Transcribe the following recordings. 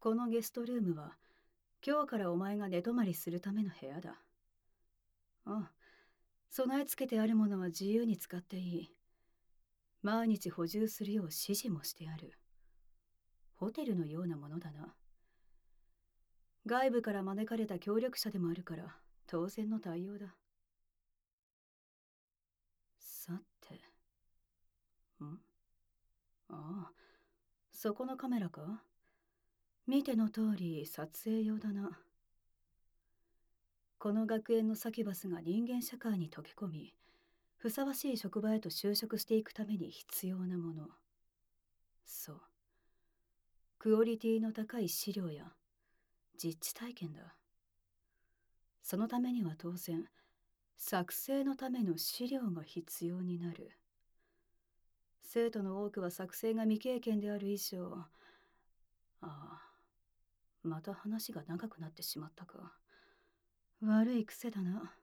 このゲストルームは今日からお前が寝泊まりするための部屋だ。ああ、備え付けてあるものは自由に使っていい。毎日補充するよう指示もしてある。ホテルのようなものだな。外部から招かれた協力者でもあるから当然の対応だ。さて、ああ、そこのカメラか？見ての通り撮影用だな。この学園のサキュバスが人間社会に溶け込み、ふさわしい職場へと就職していくために必要なもの。そう。クオリティの高い資料や実地体験だ。そのためには当然、作成のための資料が必要になる。生徒の多くは作成が未経験である以上、また話が長くなってしまったか。悪い癖だな。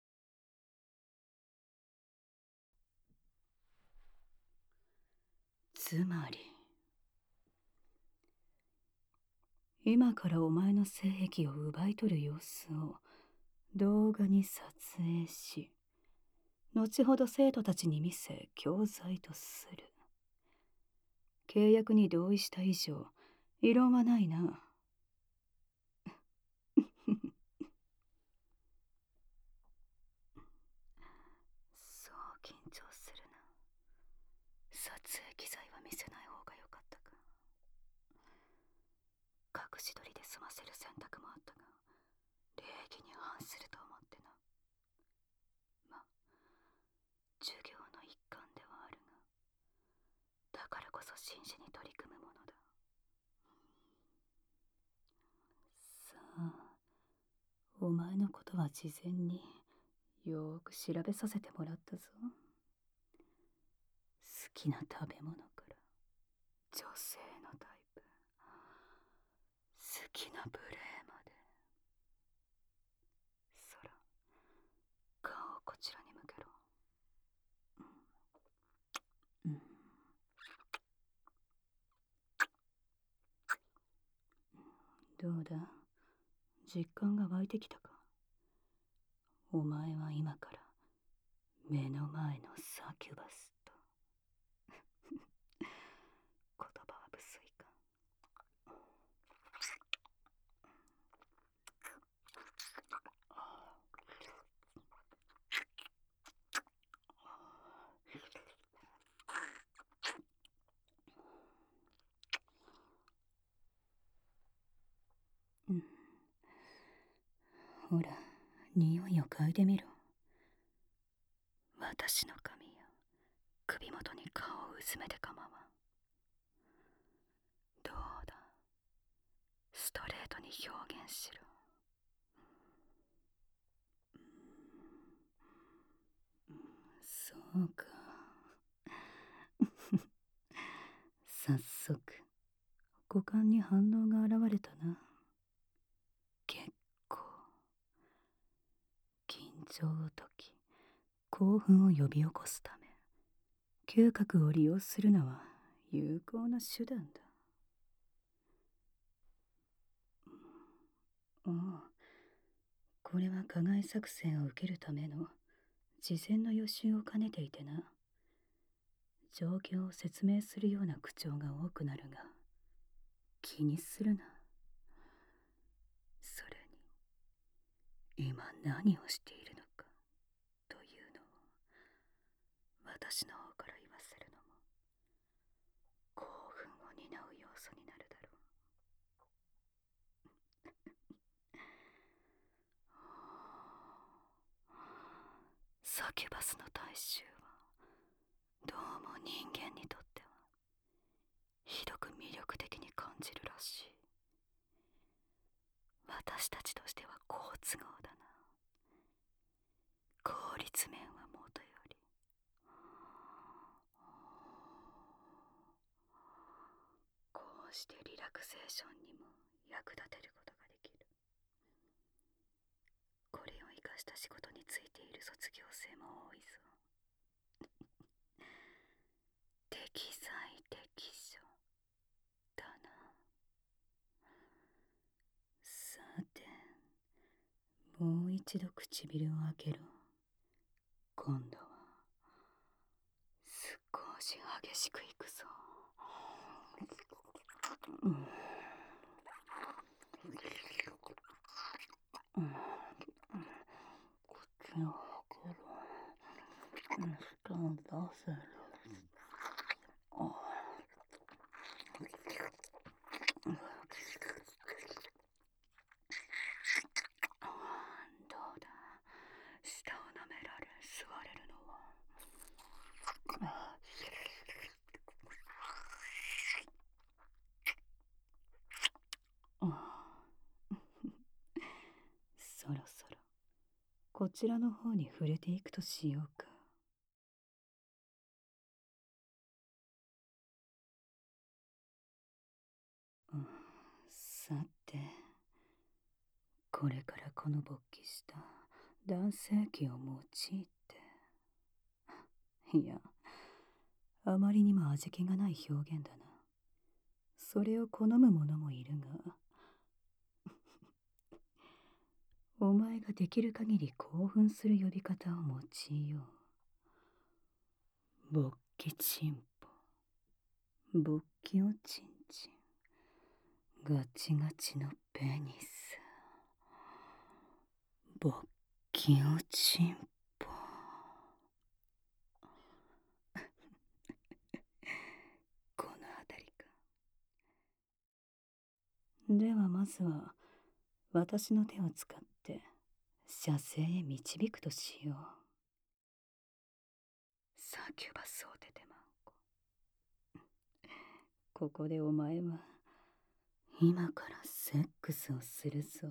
つまり、今からお前の性癖を奪い取る様子を動画に撮影し、後ほど生徒たちに見せ教材とする。契約に同意した以上、異論はないな。そう緊張するな。撮影機材は見せない方がよかったか。隠し撮りで済ませる選択もあったが、礼儀に反すると思ってな。ま、授業の一環ではあるが、だからこそ真摯に取り組むものだ。さあ、お前のことは事前によーく調べさせてもらったぞ。好きな食べ物から女性のタイプ、好きな無礼まで。そら、顔をこちらに向けろ。どうだ、実感が湧いてきたか？お前は今から目の前のサキュバスと。言葉は無粋か。ほら、匂いを嗅いでみろ。私の髪や首元に顔をうずめて構わん。どうだ、ストレートに表現しろ。そうか。早速五感に反応が現れたな。結構。緊張を解き、興奮を呼び起こすため、嗅覚を利用するのは有効な手段だ。ああ、これは加害作戦を受けるための事前の予習を兼ねていてな。状況を説明するような口調が多くなるが、気にするな。それに、今何をしているのかというのを私の方から言わせるのも興奮を担う要素になるだろう。サキュバスの大衆はどうも人間にとってはひどく魅力的に感じるらしい。私たちとしては好都合だな。効率面はもとより、こうしてリラクゼーションにも役立てることができる。これを生かした仕事についている卒業生も多いぞ。適材適所だな。 一度唇を開けろ。今度は少し激しくいくぞ。うん、うん、口を開けろ。舌を出せる。どうだ、舌を舐められ座れるのは。そろそろこちらの方に触れていくとしようか。さて、これからこの勃起した男性器を用いて、いや、あまりにも味気がない表現だな。それを好む者もいるが、お前ができる限り興奮する呼び方を用いよう。勃起チンポ、勃起おちんちん、ガチガチのペニス、勃起おちんぽ。この辺りか。ではまずは私の手を使って射精へ導くとしよう。サキュバスをテテマンコ。ここでお前は今からセックスをするぞ。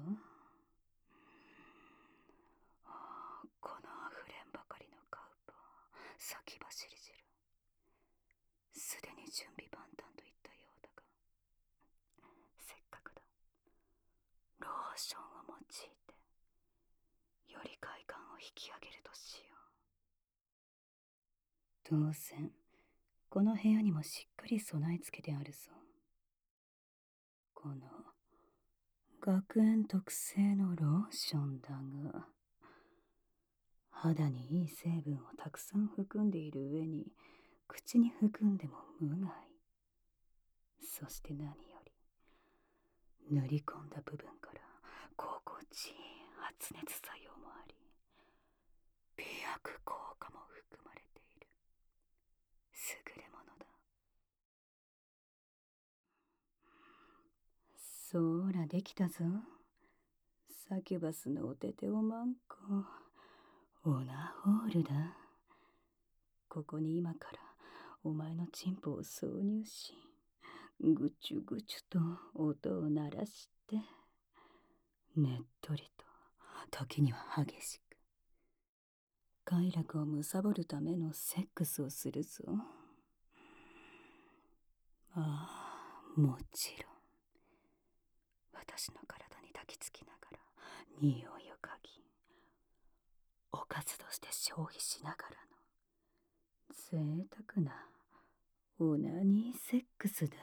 このあふれんばかりのカウパー、先走り汁、すでに準備万端といったようだが、せっかくだ、ローションを用いてより快感を引き上げるとしよう。当然この部屋にもしっかり備え付けてあるぞ。この学園特製のローションだが、肌にいい成分をたくさん含んでいる上に口に含んでも無害。そして何より塗り込んだ部分から心地いい発熱作用もあり、美薬効果も含まれている優れものだ。そらできたぞ、サキュバスのおてておまんこ、オナホールだ。ここに今からお前のチンポを挿入し、ぐちゅぐちゅと音を鳴らして、ねっとりと時には激しく快楽を貪るためのセックスをするぞ。ああ、もちろん私の体に抱きつきながら匂いを嗅ぎ、おかずとして消費しながらの贅沢なオナニーセックスだ。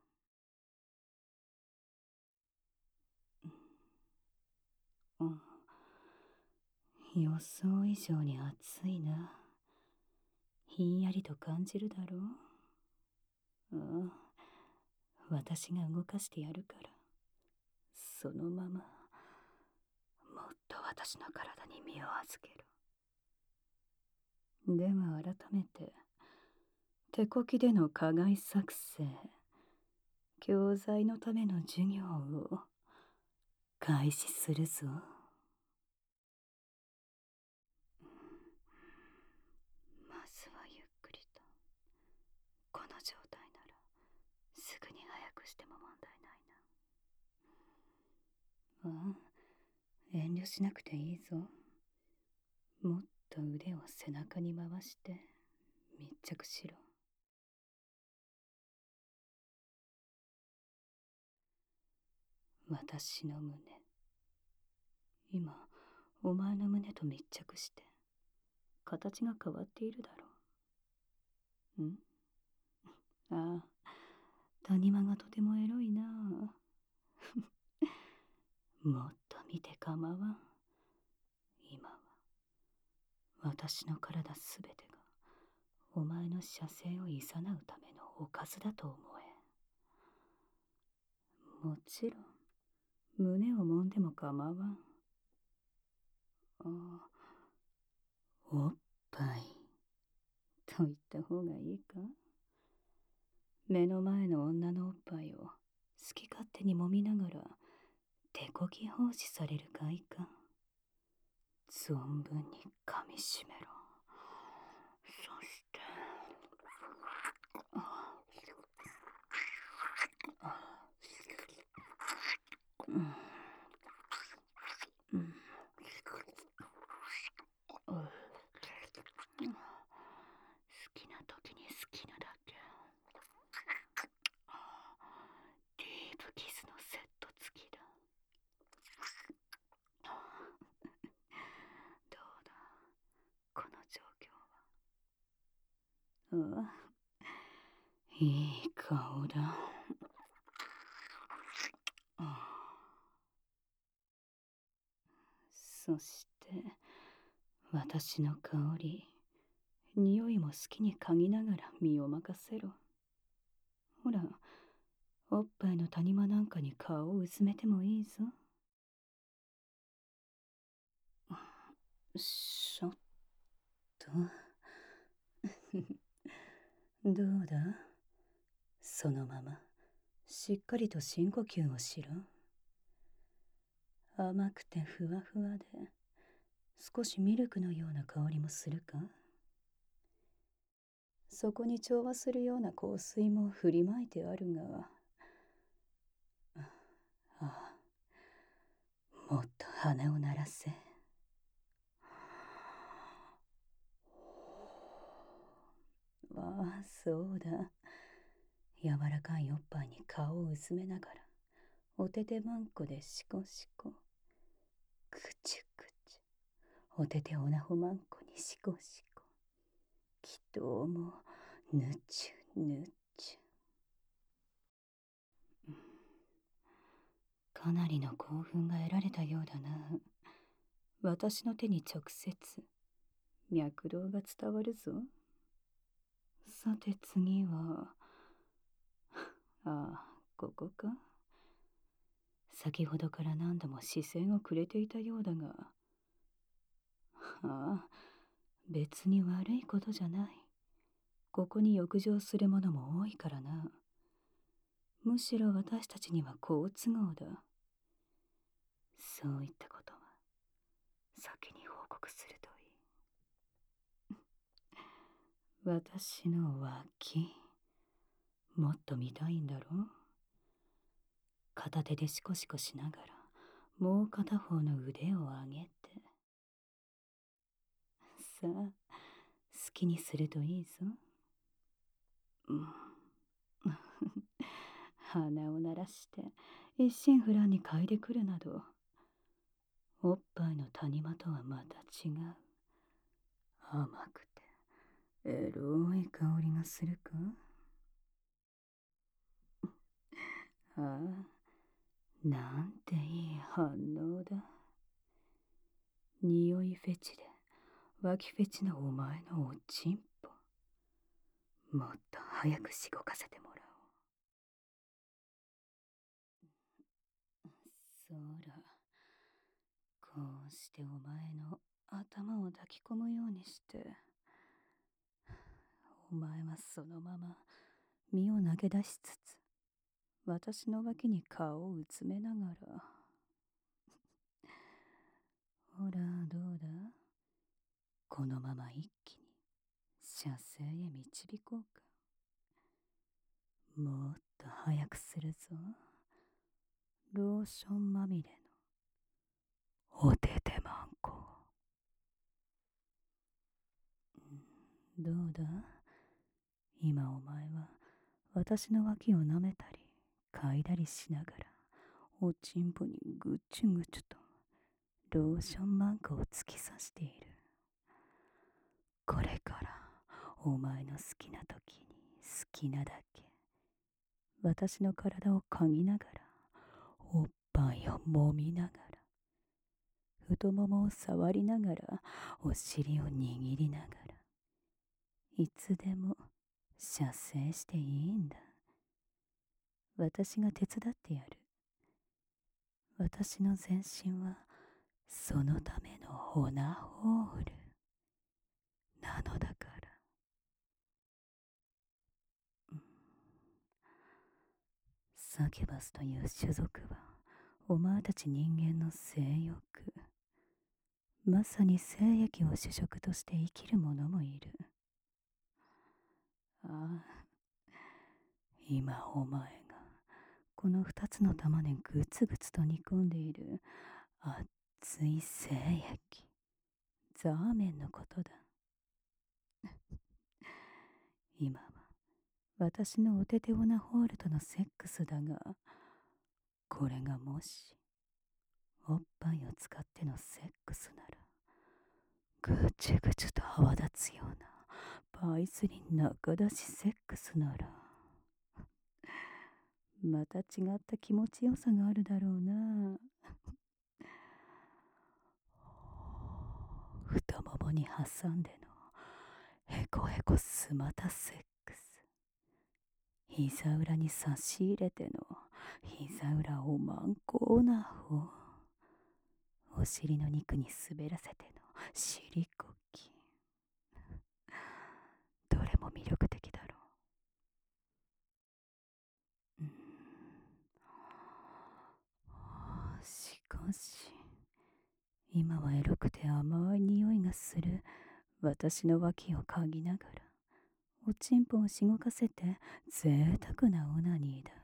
うん、予想以上に暑いな。ひんやりと感じるだろう。うん、私が動かしてやるから、そのままもっと私の体に身を預けろ。では改めて手こきでの課外作成、教材のための授業を開始するぞ。まずはゆっくりと。この状態ならすぐに早くしても問題ないな。ああ、遠慮しなくていいぞ。もっと腕を背中に回して密着しろ。私の胸、今お前の胸と密着して形が変わっているだろう。ああ、谷間がとてもエロいな。もっと見て構わん。 私の体すべてがお前の射精をいざなうためのおかずだと思え。もちろん胸を揉んでも構わん。おっぱいと言った方がいいか。目の前の女のおっぱいを好き勝手に揉みながら手こぎ奉仕されるかいか。存分に噛みしめろ。そして、うん、うん、好きな時に好きなだけ。ディープキスのセット付きだ。どうだ、この状況は。いい顔だ。そして私の香り、匂いも好きに嗅ぎながら身を任せろ。ほら、おっぱいの谷間なんかに顔をうずめてもいいぞ。ちょっとどうだ、そのまましっかりと深呼吸をしろ。甘くてふわふわで少しミルクのような香りもするか。そこに調和するような香水も振りまいてあるが、ああ、もっと鼻を鳴らせ。ああ、そうだ。柔らかいおっぱいに顔をうずめながらおててまんこでシコシコ、くちゅくちゅ、おてておなほまんこにシコシコ、きともぬちゅぬちゅ。かなりの興奮が得られたようだな。私の手に直接脈動が伝わるぞ。さて次は、ああ、ここか。先ほどから何度も視線をくれていたようだが、ああ、別に悪いことじゃない。ここに浴場する者も多いからな。むしろ私たちには好都合だ。そういったことは先に報告するといい。私の脇、もっと見たいんだろう。片手でシコシコしながらもう片方の腕を上げて、さあ好きにするといいぞ。鼻を鳴らして一心不乱に嗅いでくるなど、おっぱいの谷間とはまた違う甘くてエロい香りがするか。ああ、なんていい反応だ。匂いフェチで脇フェチなお前のおちんぽ、もっと早くしごかせてもらおう。そら、こうしてお前の頭を抱き込むようにして、お前はそのまま身を投げ出しつつ私の脇に顔をうつめながら、ほらどうだ、このまま一気に射精へ導こうか。もっと早くするぞ、ローションまみれのおててまんこ。どうだ、今お前は私の脇を舐めたり嗅いだりしながらおちんぽにぐちゅぐちゅとローションマンコを突き刺している。これからお前の好きな時に好きなだけ私の体を嗅ぎながらおっぱいを揉みながら太ももを触りながら、お尻を握りながら、いつでも射精していいんだ。私が手伝ってやる。私の全身はそのためのオナホールなのだから。サキュバスという種族はお前たち人間の性欲、まさに精液を主食として生きる者もいる。ああ、今お前がこの二つの玉でぐつぐつと煮込んでいる熱い精液、ザーメンのことだ。今は私のお手手オナホールとのセックスだが、これがもしおっぱいを使ってのセックスなら、ぐちゅぐちゅと泡立つようなパイスリン中出しセックスなら、また違った気持ちよさがあるだろうな。太ももに挟んでのへこへこすまたセックス、膝裏に差し入れての膝裏おまんこなほ、お尻の肉に滑らせての尻こき、どれも魅力的だろう。しかし今はエロくて甘い匂いがする私の脇を嗅ぎながら、おちんぽをしごかせて贅沢なオナニーだ。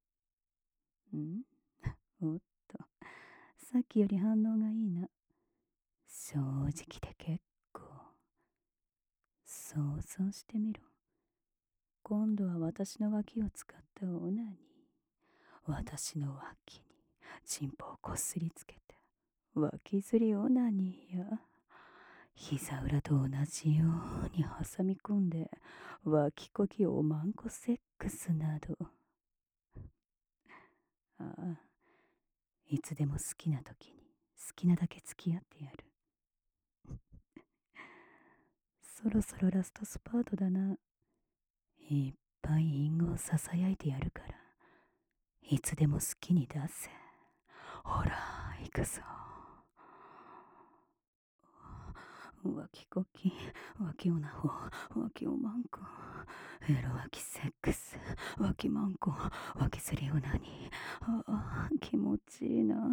おっと、さっきより反応がいいな。正直で結構。想像してみろ。今度は私の脇を使ったオナニー。私の脇にチンポをこっすりつけて、脇ずりオナニーや。膝裏と同じように挟み込んで、脇こきおまんこセックスなど。ああ、いつでも好きな時に好きなだけ付き合ってやる。そろそろラストスパートだな。いっぱい隠語をささやいてやるから、いつでも好きに出せ。ほら、行くぞ。脇こき、脇オナホ、脇おまんこ、エロ脇セックス、脇まんこ、脇すりオナニー。ああ、気持ちいいな。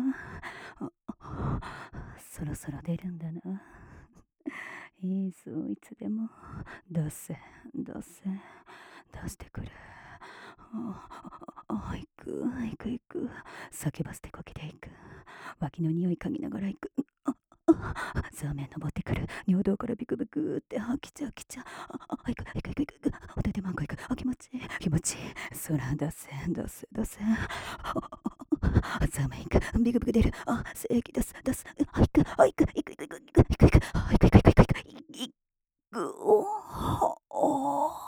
そろそろ出るんだな。いいぞ、いつでも。出せ、出せ、出してくれ。行く、行く、行く。叫ばせてこけていく。脇の匂い嗅ぎながら行く。ザーメン登ってくる。尿道からビクビクって、来ちゃう、来ちゃう。行く、行く、行く、行く。お手手マンコ行く。気持ちいい、気持ちいい。空出せ、出せ、出せ。ザーメン行く。ビクビク出る。精液出す、出す。行く、行く、行く、行く、行く、行く、行く、行く、行く、行く、行く、行く、おー。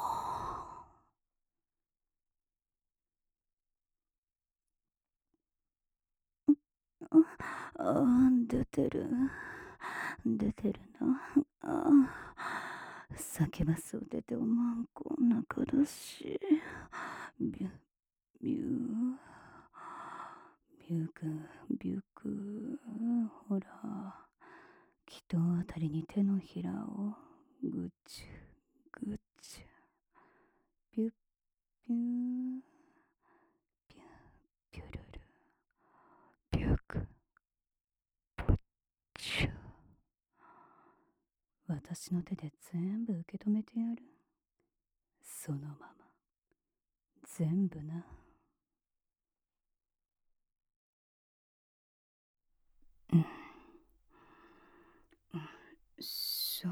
出てる。出てるな。叫ばすお手手おまんこ中だし。ビュ、ビュー。ビュク、ビュク。ほら。気筒あたりに手のひらをぐちゅ、ぐちゅ。ピュッピュー。ピュ、ピュルル。ピュク。チュ。私の手で全部受け止めてやる。そのまま全部な。しょ。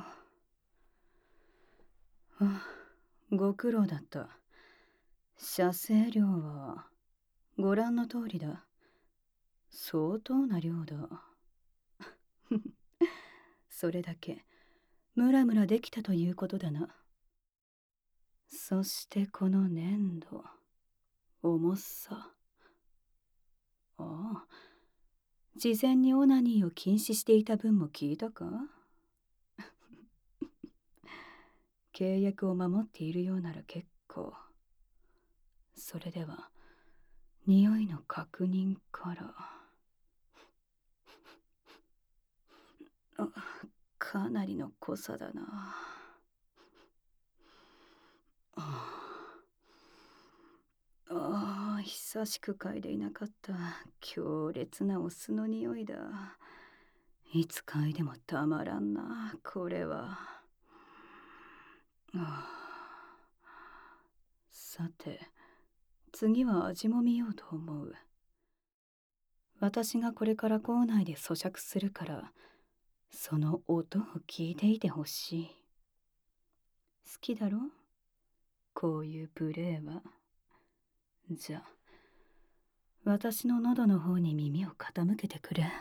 ご苦労だった。射精量はご覧の通りだ。相当な量だ。それだけムラムラできたということだな。そしてこの粘土、重さ。 事前にオナニーを禁止していた分も聞いたか？契約を守っているようなら結構。それでは、匂いの確認から。かなりの濃さだな。久しく嗅いでいなかった強烈なお酢の匂いだ。いつ嗅いでもたまらんな、これは。さて、次は味も見ようと思う。私がこれから校内で咀嚼するから、その音を聞いていてほしい。好きだろ？こういうプレーは。じゃあ、私の喉の方に耳を傾けてくれ。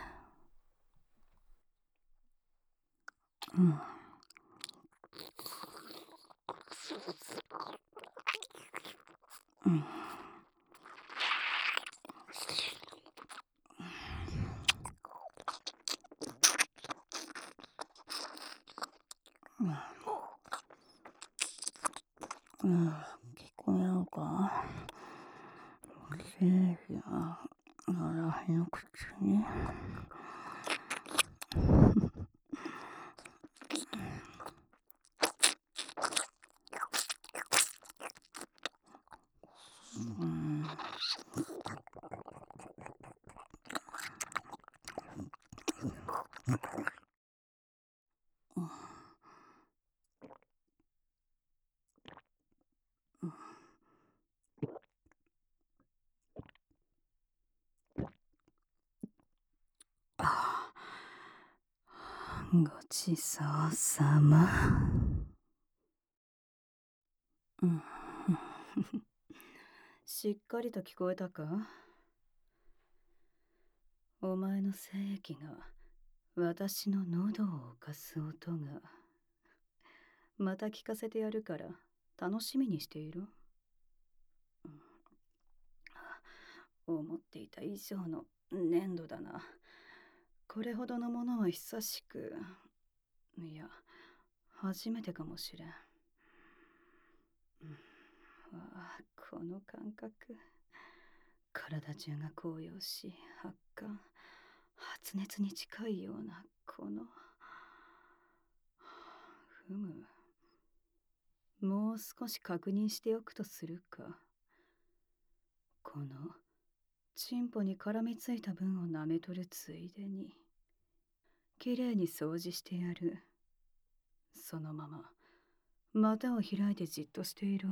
聞こえるか？精子が私の口に。ごちそうさま。しっかりと聞こえたか？お前の精液が私の喉を侵す音が。また聞かせてやるから楽しみにしていろ。思っていた以上の粘土だな。これほどのものは久しく、いや、初めてかもしれん。この感覚。体中が高揚し、発汗、発熱に近いような、この。ふむ。もう少し確認しておくとするか。この、チンポに絡みついた分を舐め取るついでに、きれいに掃除してやる。そのまま、股を開いてじっとしていろ。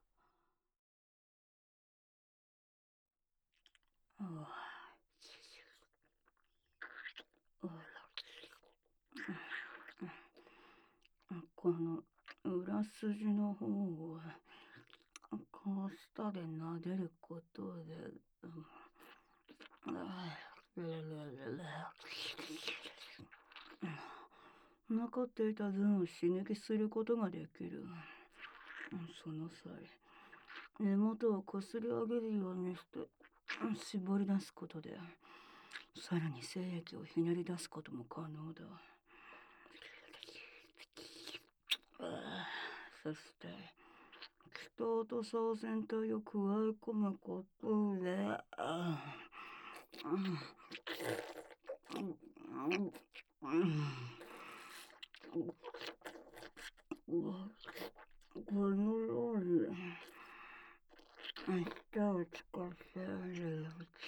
この裏筋の方をこう舌で撫でることで、残っていた分を刺激することができる。その際、根元をこすり上げるようにして絞り出すことで、さらに精液をひねり出すことも可能だ。そして、気筒と総全体を加え込むことで、このように舌をつかせる。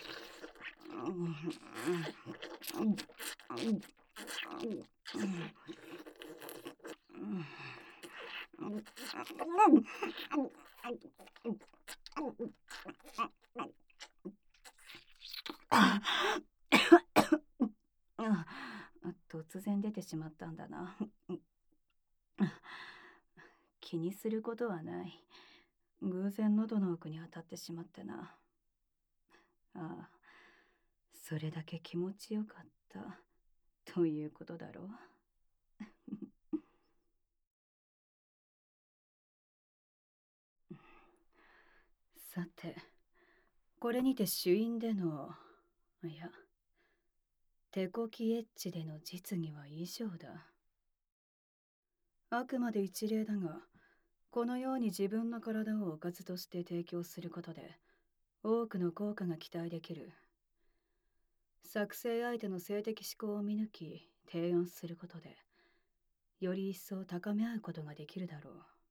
突然出てしまったんだな。気にすることはない。偶然喉の奥に当たってしまってな。ああ、それだけ気持ちよかったということだろう。さて、これにて主因での、いや、 手こきエッチでの実技は以上だ。あくまで一例だが、このように自分の体をおかずとして提供することで、多くの効果が期待できる。作成相手の性的思考を見抜き、提案することで、より一層高め合うことができるだろ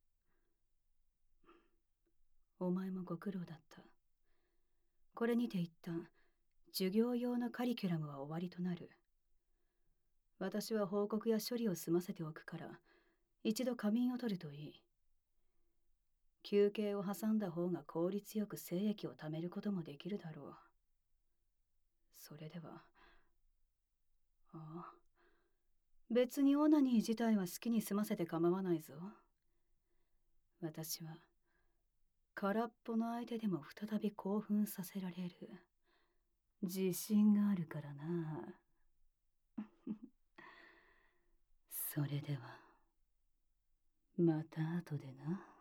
う。お前もご苦労だった。これにて一旦、授業用のカリキュラムは終わりとなる。私は報告や処理を済ませておくから、一度仮眠を取るといい。休憩を挟んだ方が効率よく精液を貯めることもできるだろう。それでは。ああ。別にオナニー自体は好きに済ませて構わないぞ。私は、空っぽの相手でも再び興奮させられる。自信があるからな。それでは、また後でな。